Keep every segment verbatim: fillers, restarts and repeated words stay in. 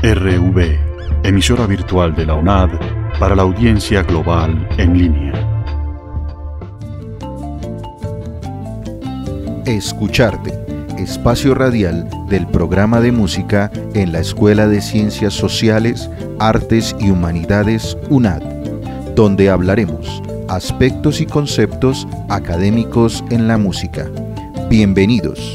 R V, emisora virtual de la UNAD para la audiencia global en línea. Escucharte, espacio radial del programa de música en la Escuela de Ciencias Sociales, Artes y Humanidades UNAD, donde hablaremos aspectos y conceptos académicos en la música. Bienvenidos.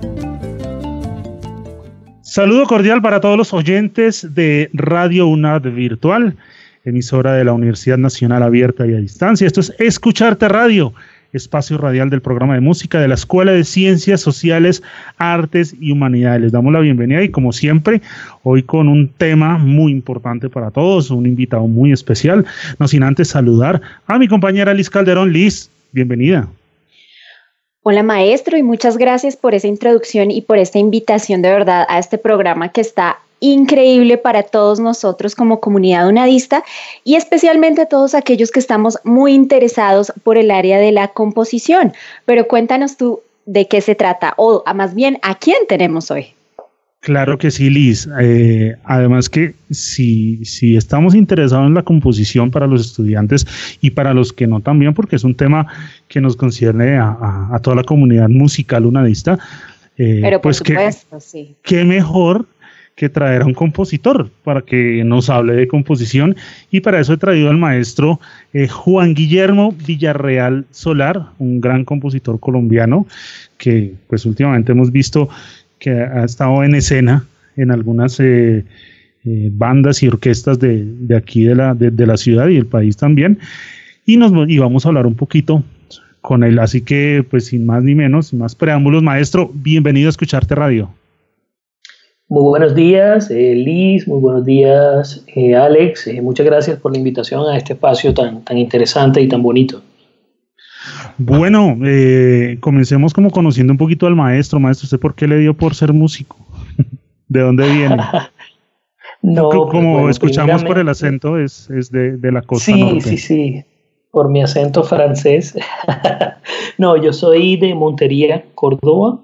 Saludo cordial para todos los oyentes de Radio UNAD Virtual, emisora de la Universidad Nacional Abierta y a Distancia. Esto es Escucharte Radio, espacio radial del programa de música de la Escuela de Ciencias Sociales, Artes y Humanidades. Les damos la bienvenida y, como siempre, hoy con un tema muy importante para todos, un invitado muy especial, no sin antes saludar a mi compañera Liz Calderón. Liz, bienvenida. Hola maestro, y muchas gracias por esa introducción y por esta invitación de verdad a este programa que está increíble para todos nosotros como comunidad unadista y especialmente a todos aquellos que estamos muy interesados por el área de la composición. Pero cuéntanos tú de qué se trata o más bien a quién tenemos hoy. Claro que sí, Liz. Eh, además que si, si estamos interesados en la composición para los estudiantes y para los que no también, porque es un tema que nos concierne a, a, a toda la comunidad musical unadista, eh, Pero por pues supuesto, que, sí. qué mejor que traer a un compositor para que nos hable de composición, y para eso he traído al maestro eh, Juan Guillermo Villarreal Solar, un gran compositor colombiano que pues últimamente hemos visto que ha estado en escena en algunas eh, eh, bandas y orquestas de, de aquí de la, de, de la ciudad y del país también, y, nos, y vamos a hablar un poquito con él, así que pues sin más ni menos, sin más preámbulos, maestro, bienvenido a Escucharte Radio. Muy buenos días, eh, Liz, muy buenos días, eh, Alex, eh, muchas gracias por la invitación a este espacio tan, tan interesante y tan bonito. Bueno, eh, comencemos como conociendo un poquito al maestro. Maestro, ¿usted por qué le dio por ser músico? ¿De dónde viene? No, como pues, bueno, escuchamos por el acento, es, es de, de la costa sí, norte. Sí, sí, sí, por mi acento francés. No, yo soy de Montería, Córdoba.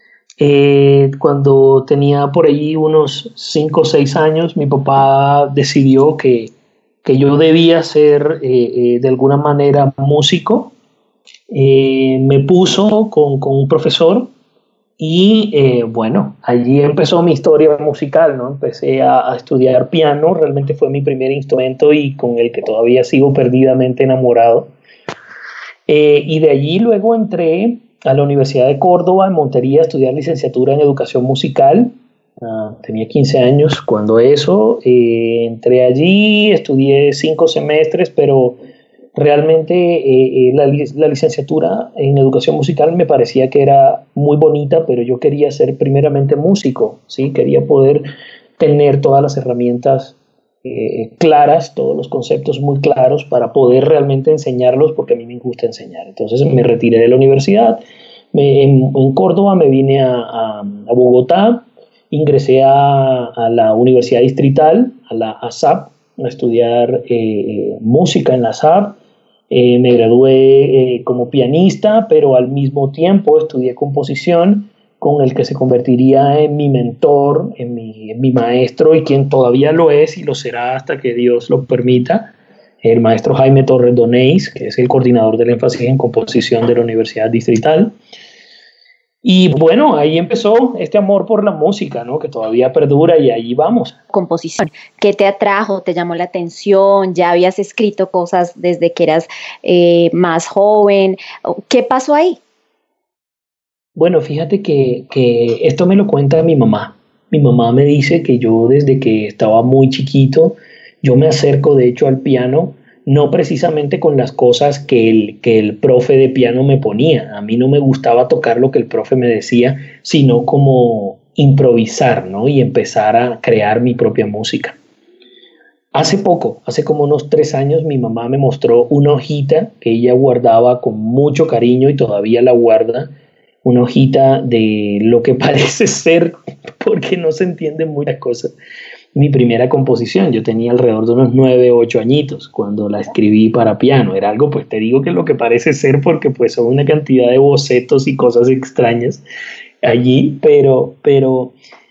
Eh, cuando tenía por allí unos cinco o seis años, mi papá decidió que, que yo debía ser eh, eh, de alguna manera músico. Eh, me puso con, con un profesor y eh, bueno, allí empezó mi historia musical, ¿no? Empecé a, a estudiar piano, realmente fue mi primer instrumento y con el que todavía sigo perdidamente enamorado. Eh, y de allí luego entré a la Universidad de Córdoba, en Montería, a estudiar licenciatura en educación musical. Uh, tenía quince años cuando eso, eh, entré allí, estudié cinco semestres, pero realmente eh, eh, la, la licenciatura en educación musical me parecía que era muy bonita, pero yo quería ser primeramente músico, ¿sí? Quería poder tener todas las herramientas eh, claras, todos los conceptos muy claros para poder realmente enseñarlos, porque a mí me gusta enseñar. Entonces me retiré de la universidad, me, en, en Córdoba me vine a, a, a Bogotá, ingresé a, a la Universidad Distrital, a la A S A P, a estudiar eh, música en la A S A P. Eh, me gradué eh, como pianista, pero al mismo tiempo estudié composición, con el que se convertiría en mi mentor, en mi, en mi maestro, y quien todavía lo es y lo será hasta que Dios lo permita, el maestro Jaime Torres Donés, que es el coordinador del énfasis en composición de la Universidad Distrital. Y bueno, ahí empezó este amor por la música, ¿no? Que todavía perdura y ahí vamos. Composición, ¿qué te atrajo? ¿Te llamó la atención? ¿Ya habías escrito cosas desde que eras eh, más joven? ¿Qué pasó ahí? Bueno, fíjate que, que esto me lo cuenta mi mamá. Mi mamá me dice que yo desde que estaba muy chiquito, yo me acerco de hecho al piano, no precisamente con las cosas que el, que el profe de piano me ponía. A mí no me gustaba tocar lo que el profe me decía, sino como improvisar, ¿no? Y empezar a crear mi propia música. Hace poco, hace como unos tres años, mi mamá me mostró una hojita que ella guardaba con mucho cariño y todavía la guarda, una hojita de lo que parece ser, porque no se entienden muchas cosas, mi primera composición. Yo tenía alrededor de unos nueve o ocho añitos cuando la escribí para piano. Era algo, pues te digo que es lo que parece ser, porque pues son una cantidad de bocetos y cosas extrañas allí, pero, pero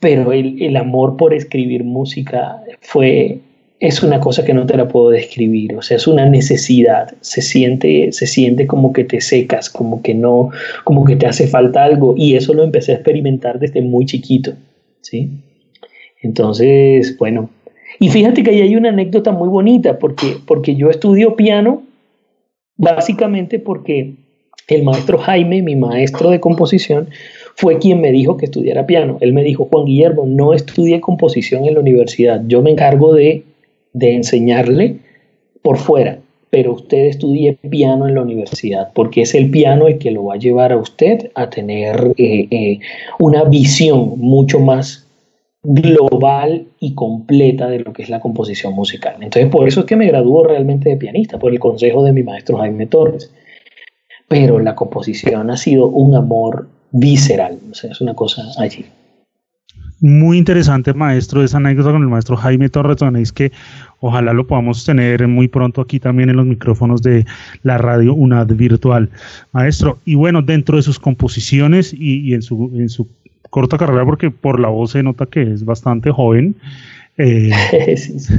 pero el, el amor por escribir música fue, es una cosa que no te la puedo describir, o sea, es una necesidad, se siente, se siente como que te secas, como que no, como que te hace falta algo, y eso lo empecé a experimentar desde muy chiquito, ¿sí? Entonces, bueno, y fíjate que ahí hay una anécdota muy bonita, porque, porque yo estudio piano básicamente porque el maestro Jaime, mi maestro de composición, fue quien me dijo que estudiara piano. Él me dijo: Juan Guillermo, no estudie composición en la universidad, yo me encargo de, de enseñarle por fuera, pero usted estudie piano en la universidad, porque es el piano el que lo va a llevar a usted a tener eh, eh, una visión mucho más global y completa de lo que es la composición musical. Entonces, por eso es que me graduó realmente de pianista, por el consejo de mi maestro Jaime Torres. Pero la composición ha sido un amor visceral, o sea, es una cosa allí. Muy interesante, maestro, esa anécdota con el maestro Jaime Torres, donde es que ojalá lo podamos tener muy pronto aquí también en los micrófonos de la radio UNAD virtual. Maestro, y bueno, dentro de sus composiciones y, y en su, en su corta carrera, porque por la voz se nota que es bastante joven. Eh, sí, sí.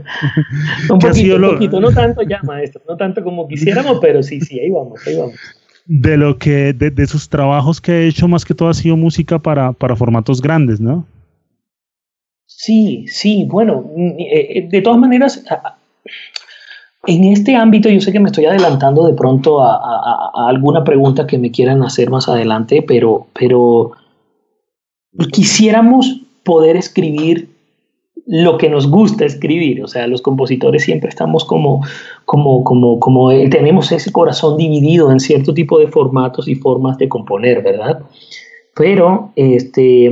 un poquito, un lo... poquito, no tanto ya, maestro, no tanto como quisiéramos, pero sí, sí, ahí vamos, ahí vamos. De lo que, de, de sus trabajos que ha hecho, más que todo ha sido música para, para formatos grandes, ¿no? Sí, sí, bueno, de todas maneras, en este ámbito yo sé que me estoy adelantando de pronto a, a, a alguna pregunta que me quieran hacer más adelante, pero, pero quisiéramos poder escribir lo que nos gusta escribir, o sea, los compositores siempre estamos como, como, como, como eh, tenemos ese corazón dividido en cierto tipo de formatos y formas de componer, ¿verdad? Pero este,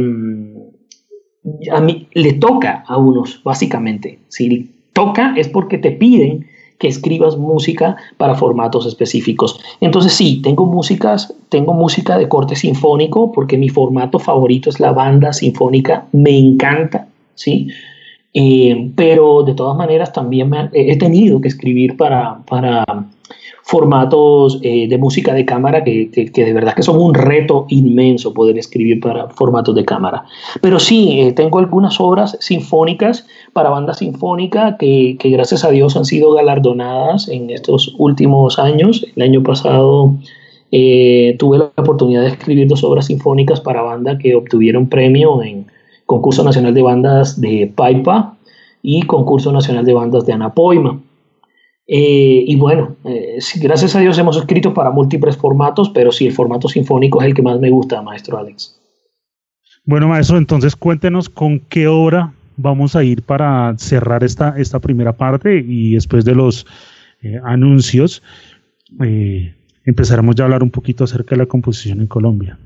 a mí le toca a unos, básicamente. Si toca es porque te piden que escribas música para formatos específicos. Entonces sí, tengo músicas, tengo música de corte sinfónico, porque mi formato favorito es la banda sinfónica, me encanta, ¿sí? Eh, pero de todas maneras también me, he tenido que escribir para, para formatos eh, de música de cámara que, que, que de verdad que son un reto inmenso poder escribir para formatos de cámara. Pero sí, eh, tengo algunas obras sinfónicas para banda sinfónica que, que gracias a Dios han sido galardonadas en estos últimos años. El año pasado eh, tuve la oportunidad de escribir dos obras sinfónicas para banda que obtuvieron premio en Concurso Nacional de Bandas de Paipa y Concurso Nacional de Bandas de Anapoima. Eh, y bueno, eh, sí, gracias a Dios hemos escrito para múltiples formatos, pero sí, el formato sinfónico es el que más me gusta, maestro Alex. Bueno, maestro, entonces cuéntenos con qué obra vamos a ir para cerrar esta, esta primera parte, y después de los eh, anuncios eh, empezaremos ya a hablar un poquito acerca de la composición en Colombia.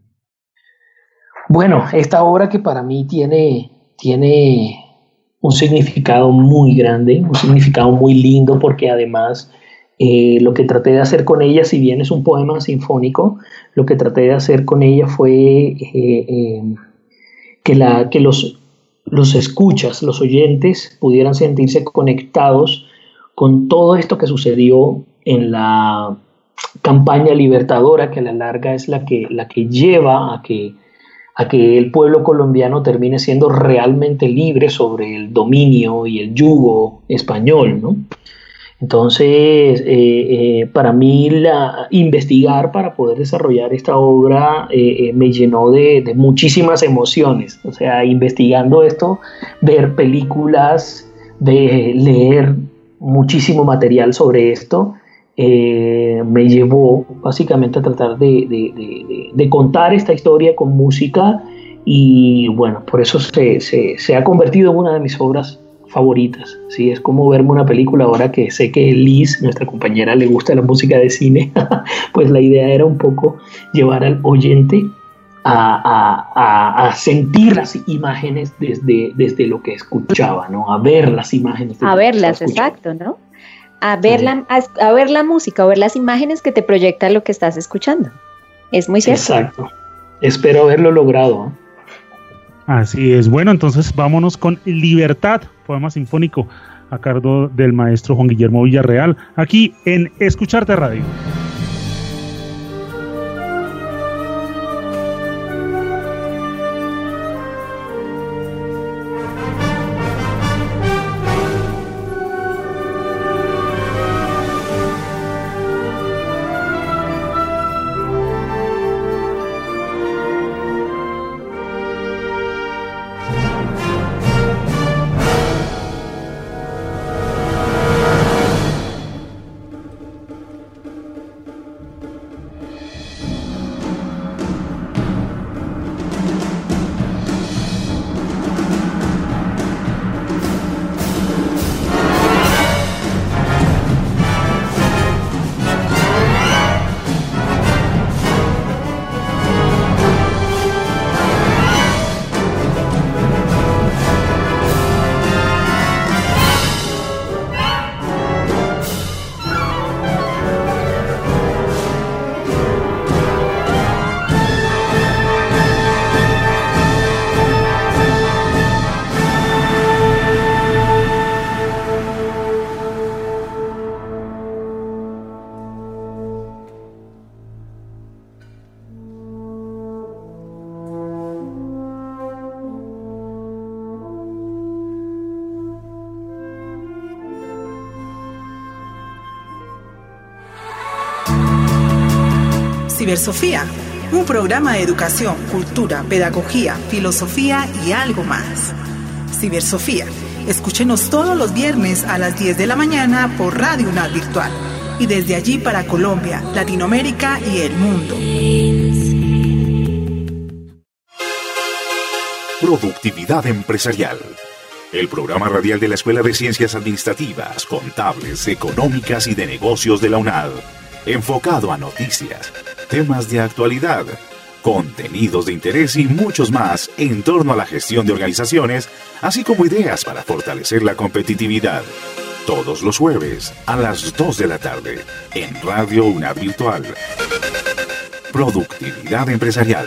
Bueno, esta obra que para mí tiene, tiene un significado muy grande, un significado muy lindo, porque además eh, lo que traté de hacer con ella, si bien es un poema sinfónico, lo que traté de hacer con ella fue eh, eh, que, la, que los, los escuchas, los oyentes, pudieran sentirse conectados con todo esto que sucedió en la campaña libertadora, que a la larga es la que, la que lleva a que a que el pueblo colombiano termine siendo realmente libre sobre el dominio y el yugo español, ¿no? Entonces, eh, eh, para mí la, investigar para poder desarrollar esta obra eh, eh, me llenó de, de muchísimas emociones. O sea, investigando esto, ver películas, de leer muchísimo material sobre esto, Eh, me llevó básicamente a tratar de, de, de, de contar esta historia con música, y bueno, por eso se, se, se ha convertido en una de mis obras favoritas, ¿sí? Es como verme una película ahora que sé que Liz, nuestra compañera, le gusta la música de cine. Pues la idea era un poco llevar al oyente a, a, a, a sentir las imágenes desde, desde lo que escuchaba, ¿no? A ver las imágenes. A verlas, exacto, ¿no? A ver, la, a, a ver la música, a ver las imágenes que te proyecta lo que estás escuchando. Es muy cierto. Exacto. Espero haberlo logrado. Así es. Bueno, entonces vámonos con Libertad, poema sinfónico a cargo del maestro Juan Guillermo Villarreal, aquí en Escucharte Radio. Cibersofía, un programa de educación, cultura, pedagogía, filosofía y algo más. Cibersofía, escúchenos todos los viernes a las diez de la mañana por Radio UNAD Virtual y desde allí para Colombia, Latinoamérica y el mundo. Productividad empresarial. El programa radial de la Escuela de Ciencias Administrativas, Contables, Económicas y de Negocios de la UNAD. Enfocado a noticias, temas de actualidad, contenidos de interés y muchos más en torno a la gestión de organizaciones, así como ideas para fortalecer la competitividad. Todos los jueves a las dos de la tarde en Radio UNAD Virtual. Productividad empresarial.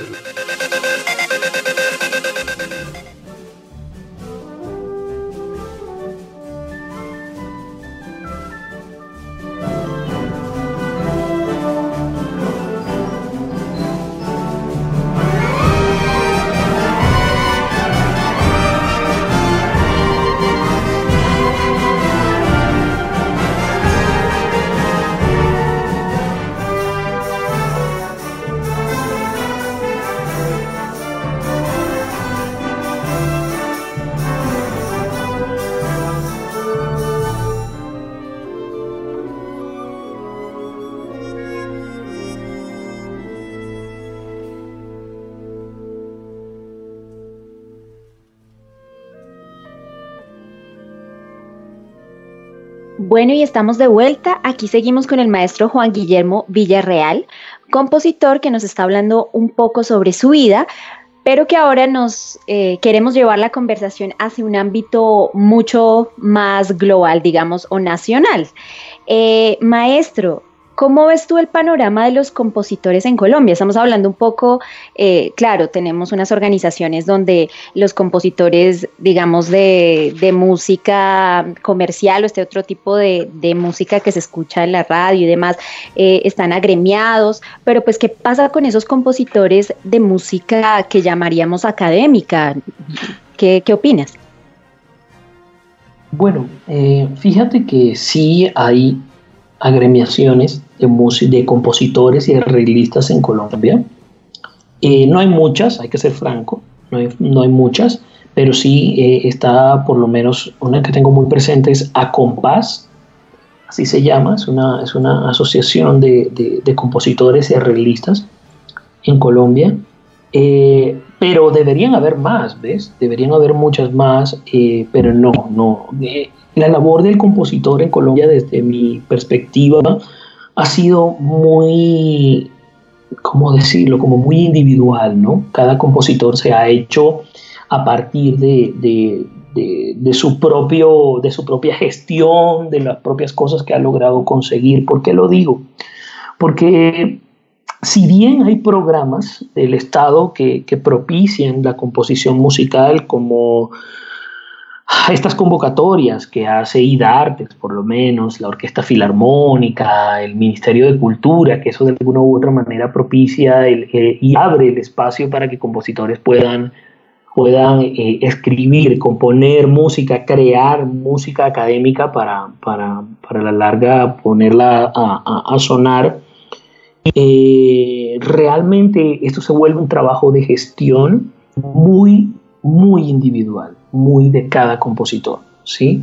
Bueno, y estamos de vuelta. Aquí seguimos con el maestro Juan Guillermo Villarreal, compositor que nos está hablando un poco sobre su vida, pero que ahora nos eh, queremos llevar la conversación hacia un ámbito mucho más global, digamos, o nacional. Eh, maestro, ¿cómo ves tú el panorama de los compositores en Colombia? Estamos hablando un poco, eh, claro, tenemos unas organizaciones donde los compositores, digamos, de, de música comercial o este otro tipo de, de música que se escucha en la radio y demás, eh, están agremiados, pero pues, ¿qué pasa con esos compositores de música que llamaríamos académica? ¿Qué, qué opinas? Bueno, eh, fíjate que sí hay agremiaciones de, de compositores y arreglistas en Colombia. Eh, no hay muchas, hay que ser franco, no hay, no hay muchas, pero sí eh, está por lo menos una que tengo muy presente, es Acompás, así se llama, es una, es una asociación de, de, de compositores y arreglistas en Colombia, eh, pero deberían haber más, ¿ves? Deberían haber muchas más, eh, pero no, no. Eh, La labor del compositor en Colombia, desde mi perspectiva, ha sido muy, ¿cómo decirlo? Como muy individual, ¿no? Cada compositor se ha hecho a partir de, de, de, de, su propio, de su propia gestión, de las propias cosas que ha logrado conseguir. ¿Por qué lo digo? Porque si bien hay programas del Estado que, que propician la composición musical, como estas convocatorias que hace IDARTES, por lo menos, la Orquesta Filarmónica, el Ministerio de Cultura, que eso de alguna u otra manera propicia el, eh, y abre el espacio para que compositores puedan, puedan eh, escribir, componer música, crear música académica para, para, para la larga ponerla a, a, a sonar. Eh, realmente esto se vuelve un trabajo de gestión muy, muy individual, muy de cada compositor, ¿sí?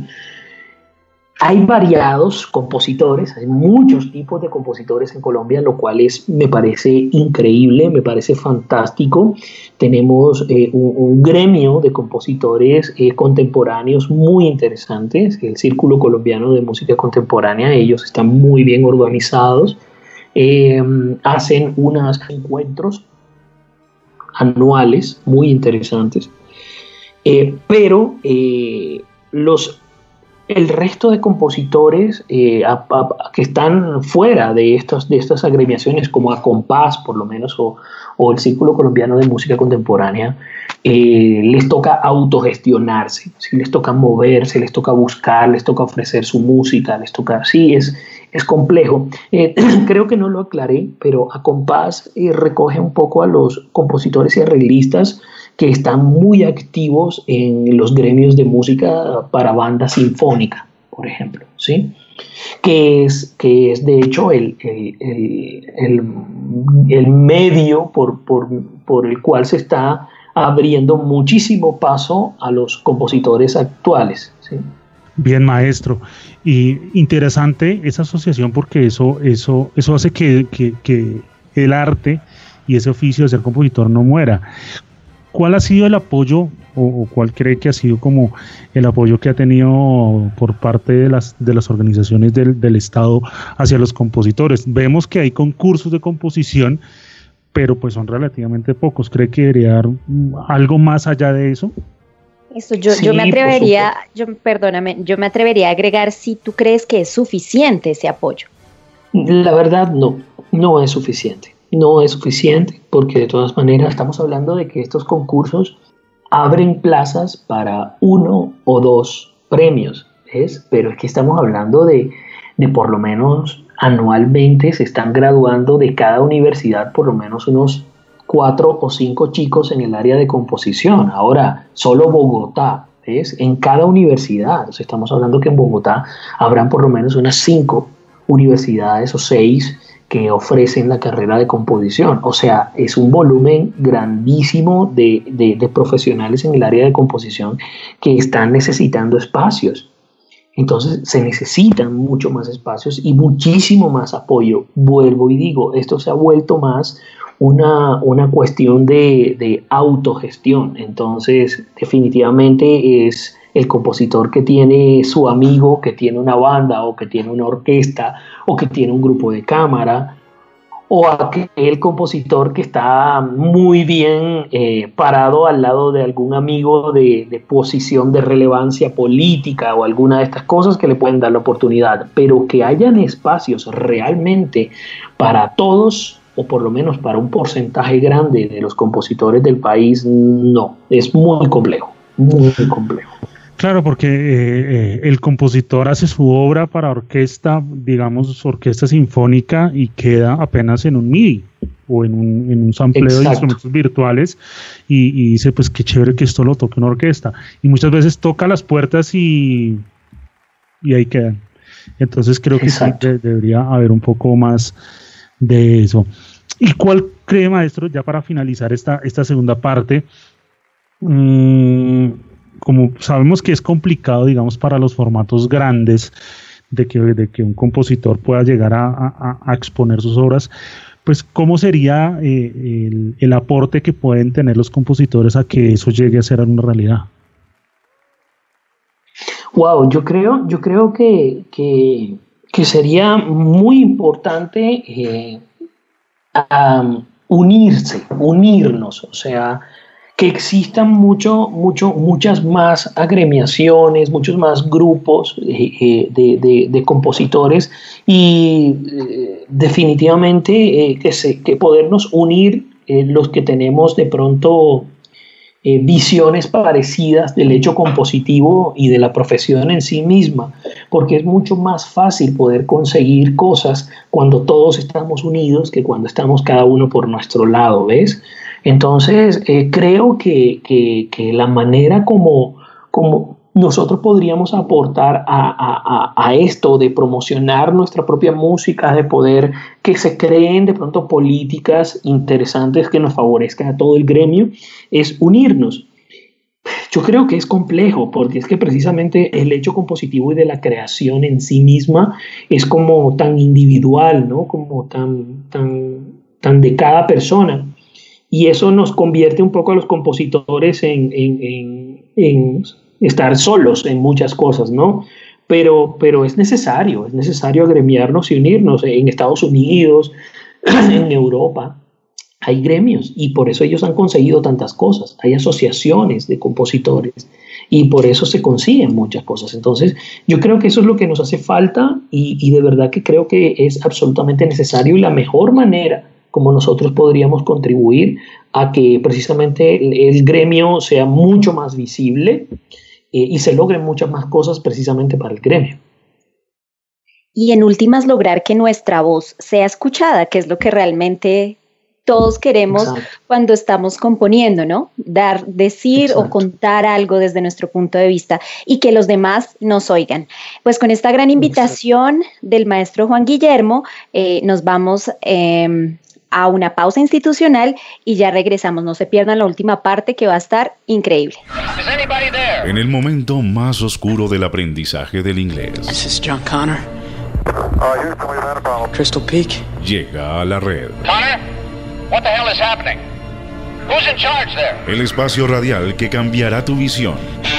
Hay variados compositores, hay muchos tipos de compositores en Colombia, lo cual es, me parece increíble, me parece fantástico. Tenemos eh, un, un gremio de compositores eh, contemporáneos muy interesantes, el Círculo Colombiano de Música Contemporánea. Ellos están muy bien organizados, eh, hacen unos encuentros anuales muy interesantes. Eh, pero eh, los, el resto de compositores eh, a, a, que están fuera de, estos, de estas agremiaciones, como Acompás por lo menos, o, o el Círculo Colombiano de Música Contemporánea, eh, les toca autogestionarse, ¿sí? Les toca moverse, les toca buscar, les toca ofrecer su música, les toca, sí, es, es complejo. Eh, creo que no lo aclaré, pero Acompás eh, recoge un poco a los compositores y arreglistas que están muy activos en los gremios de música para banda sinfónica, por ejemplo, ¿sí? que es, que es de hecho el, el, el, el, el medio por, por, por el cual se está abriendo muchísimo paso a los compositores actuales, ¿sí? Bien, maestro. Y interesante esa asociación porque eso, eso, eso hace que, que, que el arte y ese oficio de ser compositor no muera. ¿Cuál ha sido el apoyo o, o cuál cree que ha sido como el apoyo que ha tenido por parte de las, de las organizaciones del, del Estado hacia los compositores? Vemos que hay concursos de composición, pero pues son relativamente pocos. ¿Cree que debería dar algo más allá de eso? Eso, yo, Sí, yo me atrevería, yo, perdóname, yo me atrevería a agregar si tú crees que es suficiente ese apoyo. La verdad no, no es suficiente. No es suficiente porque de todas maneras estamos hablando de que estos concursos abren plazas para uno o dos premios, ¿ves? Pero es que estamos hablando de, de por lo menos anualmente se están graduando de cada universidad por lo menos unos cuatro o cinco chicos en el área de composición. Ahora, solo Bogotá, ¿ves? En cada universidad, o sea, estamos hablando que en Bogotá habrán por lo menos unas cinco universidades o seis que ofrecen la carrera de composición. O sea, es un volumen grandísimo de, de, de profesionales en el área de composición que están necesitando espacios. Entonces se necesitan mucho más espacios y muchísimo más apoyo. Vuelvo y digo, esto se ha vuelto más una, una cuestión de, de autogestión. Entonces definitivamente es el compositor que tiene su amigo, que tiene una banda o que tiene una orquesta o que tiene un grupo de cámara, o aquel compositor que está muy bien eh, parado al lado de algún amigo de, de posición de relevancia política o alguna de estas cosas que le pueden dar la oportunidad, pero que hayan espacios realmente para todos, o por lo menos para un porcentaje grande de los compositores del país, no, es muy complejo, muy complejo. Claro, porque eh, eh, el compositor hace su obra para orquesta, digamos, orquesta sinfónica, y queda apenas en un M I D I o en un, en un sampleo Exacto. de instrumentos virtuales, y, y dice, pues qué chévere que esto lo toque una orquesta. Y muchas veces toca las puertas y, y ahí quedan. Entonces creo que Exacto. sí de, debería haber un poco más de eso. ¿Y cuál cree, maestro, ya para finalizar esta, esta segunda parte? Mmm, como sabemos que es complicado, digamos, para los formatos grandes de que, de que un compositor pueda llegar a, a, a exponer sus obras, pues ¿cómo sería eh, el, el aporte que pueden tener los compositores a que eso llegue a ser una realidad? Wow, yo creo, yo creo que, que, que sería muy importante eh, um, unirse, unirnos, o sea, que existan mucho, mucho, muchas más agremiaciones, muchos más grupos eh, de, de, de compositores y eh, definitivamente eh, que, se, que podernos unir eh, los que tenemos de pronto eh, visiones parecidas del hecho compositivo y de la profesión en sí misma, porque es mucho más fácil poder conseguir cosas cuando todos estamos unidos que cuando estamos cada uno por nuestro lado, ¿ves? Entonces, eh, creo que, que, que la manera como, como nosotros podríamos aportar a, a, a esto de promocionar nuestra propia música, de poder que se creen de pronto políticas interesantes que nos favorezcan a todo el gremio, es unirnos. Yo creo que es complejo, porque es que precisamente el hecho compositivo y de la creación en sí misma es como tan individual, ¿no? Como tan, tan, tan de cada persona. Y eso nos convierte un poco a los compositores en, en, en, en estar solos en muchas cosas, ¿no? Pero, pero es necesario, es necesario agremiarnos y unirnos. En Estados Unidos, en Europa, hay gremios y por eso ellos han conseguido tantas cosas. Hay asociaciones de compositores y por eso se consiguen muchas cosas. Entonces, yo creo que eso es lo que nos hace falta y, y de verdad que creo que es absolutamente necesario y la mejor manera como nosotros podríamos contribuir a que precisamente el, el gremio sea mucho más visible eh, y se logren muchas más cosas precisamente para el gremio. Y en últimas, lograr que nuestra voz sea escuchada, que es lo que realmente todos queremos Exacto. Cuando estamos componiendo, ¿no? Dar, decir Exacto. O contar algo desde nuestro punto de vista y que los demás nos oigan. Pues con esta gran invitación Exacto. Del maestro Juan Guillermo, eh, nos vamos eh, a una pausa institucional y ya regresamos. No se pierdan la última parte que va a estar increíble. En el momento más oscuro del aprendizaje del inglés. This is John Connor. Crystal Peak. Llega a la red. Connor, what the hell is happening? Who's in charge there? El espacio radial que cambiará tu visión.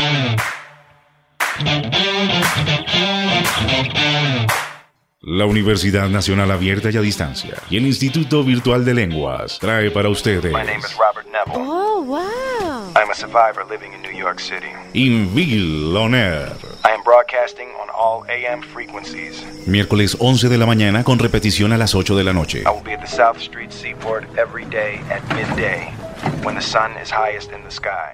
La Universidad Nacional Abierta y a Distancia y el Instituto Virtual de Lenguas trae para ustedes. My name is Robert Neville. Oh, wow. I'm a survivor living in New York City. Inville On Air. I am broadcasting on all A M frequencies. Miércoles once de la mañana con repetición a las ocho de la noche. I will be at the South Street Seaport every day at midday, when the sun is highest in the sky.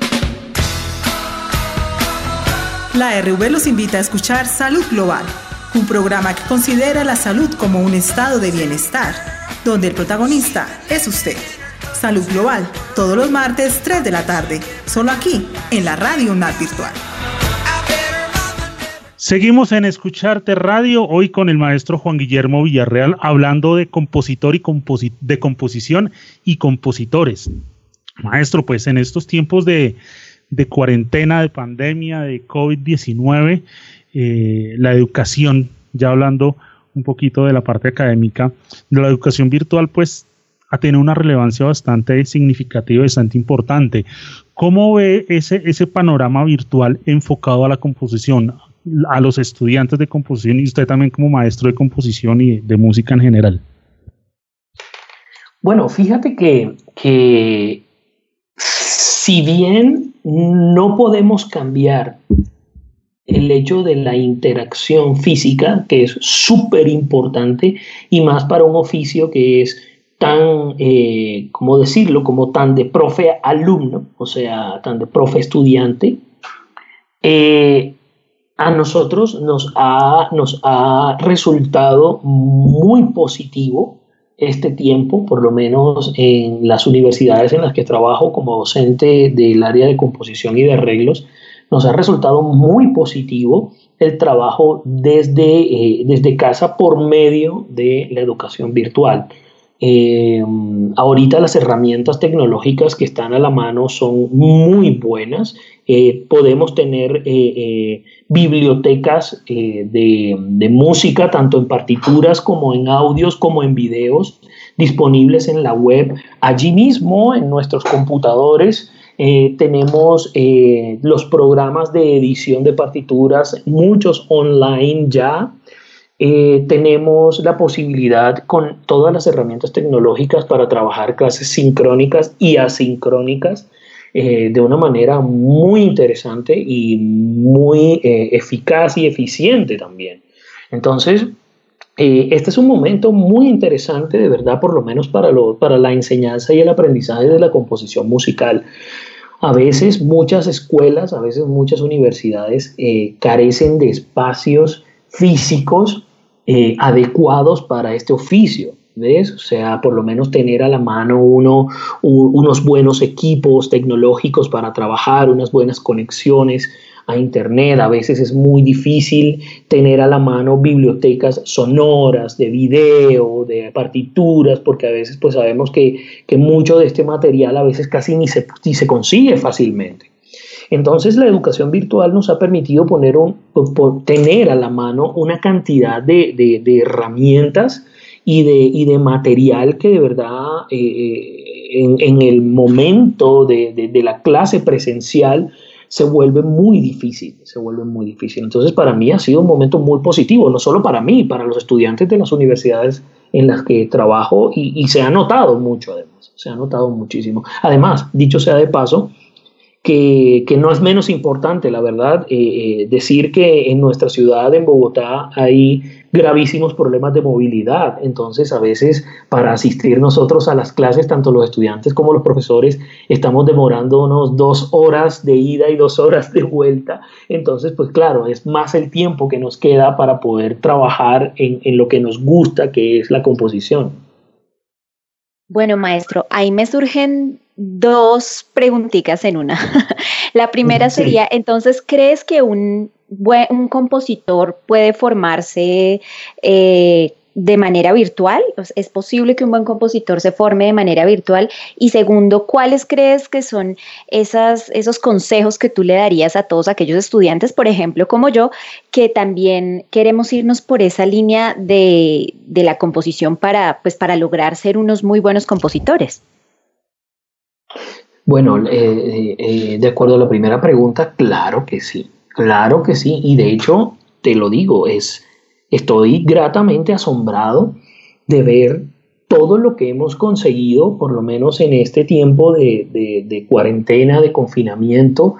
La R V los invita a escuchar Salud Global, un programa que considera la salud como un estado de bienestar, donde el protagonista es usted. Salud Global, todos los martes, tres de la tarde, solo aquí, en la Radio UNAD Virtual. Seguimos en Escucharte Radio, hoy con el maestro Juan Guillermo Villarreal, hablando de compositor y composi- de composición y compositores. Maestro, pues en estos tiempos de, de cuarentena, de pandemia, de COVID diecinueve, eh, la educación, ya hablando un poquito de la parte académica, de la educación virtual, pues ha tenido una relevancia bastante significativa, bastante importante. ¿Cómo ve ese, ese panorama virtual enfocado a la composición, a los estudiantes de composición y usted también como maestro de composición y de música en general? Bueno, fíjate que, que si bien no podemos cambiar el hecho de la interacción física, que es súper importante, y más para un oficio que es tan, eh, ¿cómo decirlo?, como tan de profe-alumno, o sea, tan de profe-estudiante, eh, a nosotros nos ha, nos ha resultado muy positivo este tiempo, por lo menos en las universidades en las que trabajo como docente del área de composición y de arreglos. Nos ha resultado muy positivo el trabajo desde, eh, desde casa por medio de la educación virtual. Eh, ahorita las herramientas tecnológicas que están a la mano son muy buenas. Eh, podemos tener eh, eh, bibliotecas eh, de, de música, tanto en partituras como en audios, como en videos, disponibles en la web. Allí mismo, en nuestros computadores, eh, tenemos eh, los programas de edición de partituras, muchos online ya. Eh, tenemos la posibilidad con todas las herramientas tecnológicas para trabajar clases sincrónicas y asincrónicas eh, de una manera muy interesante y muy eh, eficaz y eficiente también. Entonces, eh, este es un momento muy interesante, de verdad, por lo menos para, lo, para la enseñanza y el aprendizaje de la composición musical. A veces muchas escuelas, a veces muchas universidades eh, carecen de espacios físicos eh, adecuados para este oficio, ¿ves? O sea, por lo menos tener a la mano uno, u, unos buenos equipos tecnológicos para trabajar, unas buenas conexiones a internet. A veces es muy difícil tener a la mano bibliotecas sonoras, de video, de partituras, porque a veces pues sabemos que, que mucho de este material a veces casi ni se, ni se consigue fácilmente. Entonces la educación virtual nos ha permitido poner un, tener a la mano una cantidad de, de, de herramientas y de, y de material que de verdad eh, en, en el momento de, de, de la clase presencial se vuelve muy difícil, se vuelve muy difícil. Entonces para mí ha sido un momento muy positivo, no solo para mí, para los estudiantes de las universidades en las que trabajo y, y se ha notado mucho además, se ha notado muchísimo. Además, dicho sea de paso, Que, que no es menos importante, la verdad, eh, eh, decir que en nuestra ciudad, en Bogotá, hay gravísimos problemas de movilidad. Entonces, a veces, para asistir nosotros a las clases, tanto los estudiantes como los profesores, estamos demorándonos dos horas de ida y dos horas de vuelta. Entonces, pues claro, es más el tiempo que nos queda para poder trabajar en, en lo que nos gusta, que es la composición. Bueno, maestro, ahí me surgen dos preguntitas en una. La primera sería, sí. Entonces, ¿crees que un, buen, un compositor puede formarse eh, de manera virtual? ¿Es posible que un buen compositor se forme de manera virtual? Y segundo, ¿cuáles crees que son esas, esos consejos que tú le darías a todos aquellos estudiantes, por ejemplo, como yo, que también queremos irnos por esa línea de, de la composición para, pues, para lograr ser unos muy buenos compositores? Bueno, eh, eh, de acuerdo a la primera pregunta, claro que sí, claro que sí. Y de hecho, te lo digo, es... Estoy gratamente asombrado de ver todo lo que hemos conseguido, por lo menos en este tiempo de, de, de cuarentena, de confinamiento,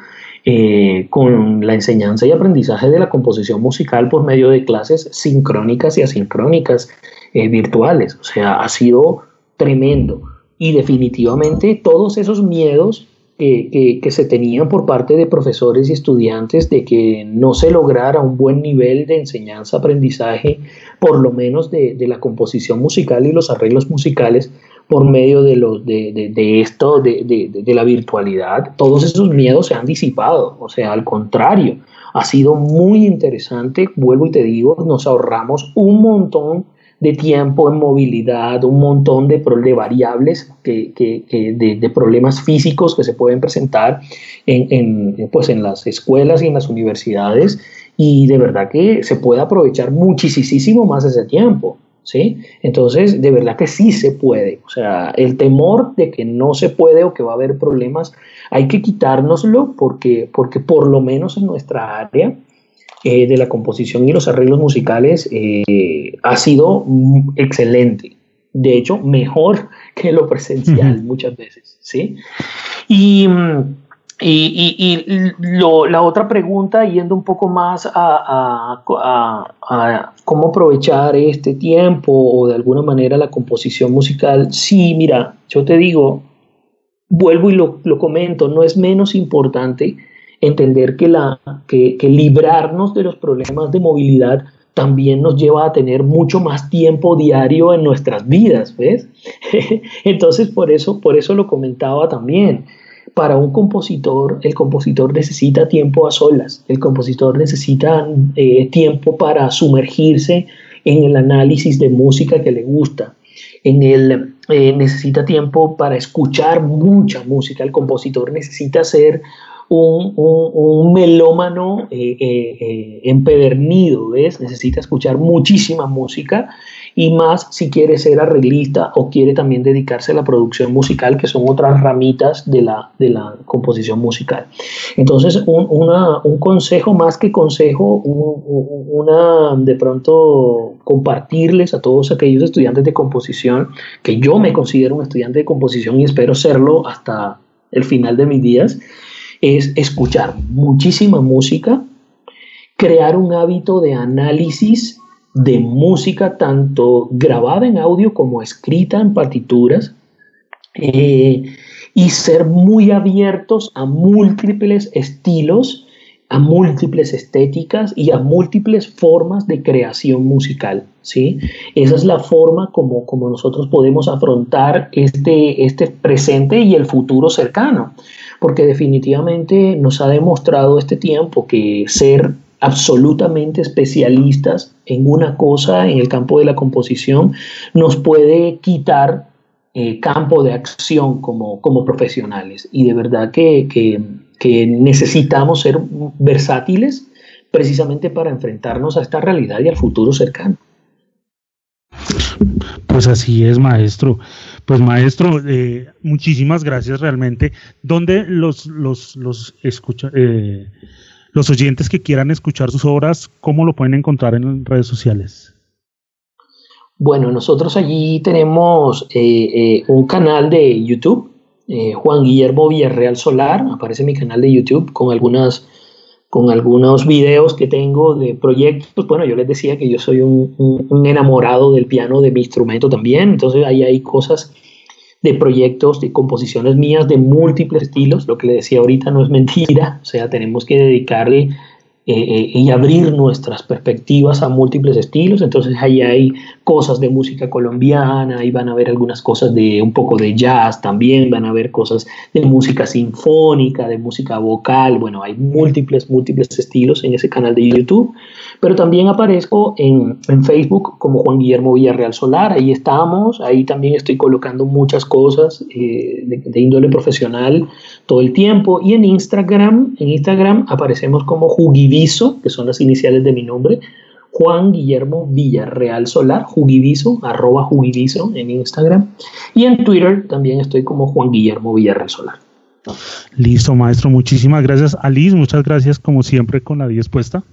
eh, con la enseñanza y aprendizaje de la composición musical por medio de clases sincrónicas y asincrónicas eh, virtuales. O sea, ha sido tremendo. Y definitivamente todos esos miedos Que, que, que se tenían por parte de profesores y estudiantes de que no se lograra un buen nivel de enseñanza-aprendizaje, por lo menos de, de la composición musical y los arreglos musicales por medio de, los, de, de, de esto, de, de, de la virtualidad, todos esos miedos se han disipado. O sea, al contrario, ha sido muy interesante, vuelvo y te digo, nos ahorramos un montón de tiempo en movilidad, un montón de, de variables, que, que, que de, de problemas físicos que se pueden presentar en, en, pues en las escuelas y en las universidades, y de verdad que se puede aprovechar muchísimo más ese tiempo, ¿sí? Entonces, de verdad que sí se puede. O sea, el temor de que no se puede o que va a haber problemas, hay que quitárnoslo porque, porque por lo menos en nuestra área, Eh, de la composición y los arreglos musicales, eh, ha sido mm, excelente. De hecho, mejor que lo presencial uh-huh. muchas veces, ¿sí? Y, y, y, y lo, la otra pregunta, yendo un poco más a, a, a, a cómo aprovechar este tiempo o de alguna manera la composición musical. Sí, mira, yo te digo, vuelvo y lo, lo comento, no es menos importante entender que, la, que, que librarnos de los problemas de movilidad también nos lleva a tener mucho más tiempo diario en nuestras vidas, ¿ves? Entonces, por eso, por eso lo comentaba también. Para un compositor, el compositor necesita tiempo a solas, el compositor necesita eh, tiempo para sumergirse en el análisis de música que le gusta, en el, eh, necesita tiempo para escuchar mucha música, el compositor necesita ser Un, un, un melómano eh, eh, eh, empedernido, ¿ves? Necesita escuchar muchísima música, y más si quiere ser arreglista o quiere también dedicarse a la producción musical, que son otras ramitas de la, de la composición musical. Entonces, un, una, un consejo, más que consejo, un, una, de pronto compartirles a todos aquellos estudiantes de composición, que yo me considero un estudiante de composición y espero serlo hasta el final de mis días, es escuchar muchísima música, crear un hábito de análisis de música, tanto grabada en audio como escrita en partituras, eh, y ser muy abiertos a múltiples estilos, a múltiples estéticas y a múltiples formas de creación musical, ¿sí? Esa es la forma como, como nosotros podemos afrontar este, este presente y el futuro cercano, porque definitivamente nos ha demostrado este tiempo que ser absolutamente especialistas en una cosa, en el campo de la composición, nos puede quitar eh, campo de acción como, como profesionales, y de verdad que, que, que necesitamos ser versátiles precisamente para enfrentarnos a esta realidad y al futuro cercano. Pues así es, maestro. Pues maestro, eh, muchísimas gracias realmente. ¿Dónde los, los, los, escucha, eh, los oyentes que quieran escuchar sus obras, cómo lo pueden encontrar en redes sociales? Bueno, nosotros allí tenemos eh, eh, un canal de YouTube, eh, Juan Guillermo Villarreal Solar, aparece mi canal de YouTube con algunas con algunos videos que tengo de proyectos. Bueno, yo les decía que yo soy un, un, un enamorado del piano, de mi instrumento también, entonces ahí hay cosas de proyectos, de composiciones mías de múltiples estilos. Lo que le decía ahorita no es mentira, o sea, tenemos que dedicarle eh, y abrir nuestras perspectivas a múltiples estilos. Entonces ahí hay cosas de música colombiana, ahí van a ver algunas cosas de un poco de jazz también, van a ver cosas de música sinfónica, de música vocal. Bueno, hay múltiples, múltiples estilos en ese canal de YouTube, pero también aparezco en, en Facebook como Juan Guillermo Villarreal Solar. Ahí estamos, ahí también estoy colocando muchas cosas eh, de, de índole profesional todo el tiempo. Y en Instagram, en Instagram aparecemos como Jugiviso, que son las iniciales de mi nombre, Juan Guillermo Villarreal Solar, Jugiviso, arroba Jugiviso en Instagram. Y en Twitter también estoy como Juan Guillermo Villarreal Solar. Listo, maestro, muchísimas gracias. Alice, muchas gracias como siempre con la diez puesta.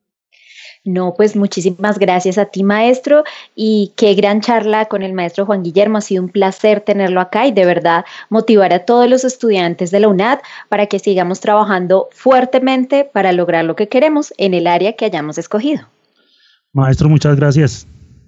No, pues muchísimas gracias a ti, maestro, y qué gran charla con el maestro Juan Guillermo. Ha sido un placer tenerlo acá y de verdad motivar a todos los estudiantes de la UNAD para que sigamos trabajando fuertemente para lograr lo que queremos en el área que hayamos escogido. Maestro, muchas gracias.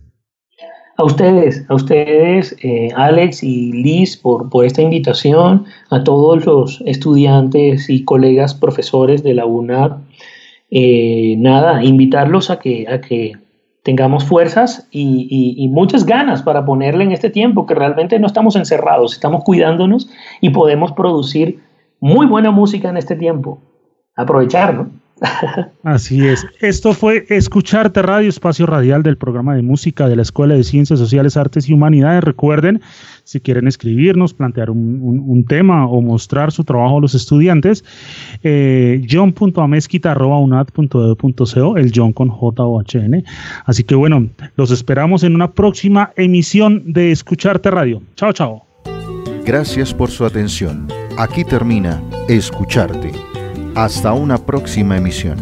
A ustedes, a ustedes, eh, Alex y Liz, por, por esta invitación, a todos los estudiantes y colegas profesores de la UNAD. Eh, nada, invitarlos a que, a que tengamos fuerzas y, y, y muchas ganas para ponerle en este tiempo, que realmente no estamos encerrados, estamos cuidándonos y podemos producir muy buena música en este tiempo. Aprovecharlo. Así es. Esto fue Escucharte Radio, espacio radial del programa de música de la Escuela de Ciencias Sociales, Artes y Humanidades. Recuerden, si quieren escribirnos, plantear un, un, un tema o mostrar su trabajo a los estudiantes, eh, john punto amezquita arroba unad punto edu punto co, el John con J o H N. Así que bueno, los esperamos en una próxima emisión de Escucharte Radio. Chao, chao. Gracias por su atención. Aquí termina Escucharte. Hasta una próxima emisión.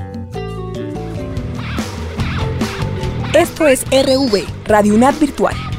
Esto es R V, Radio UNAD Virtual.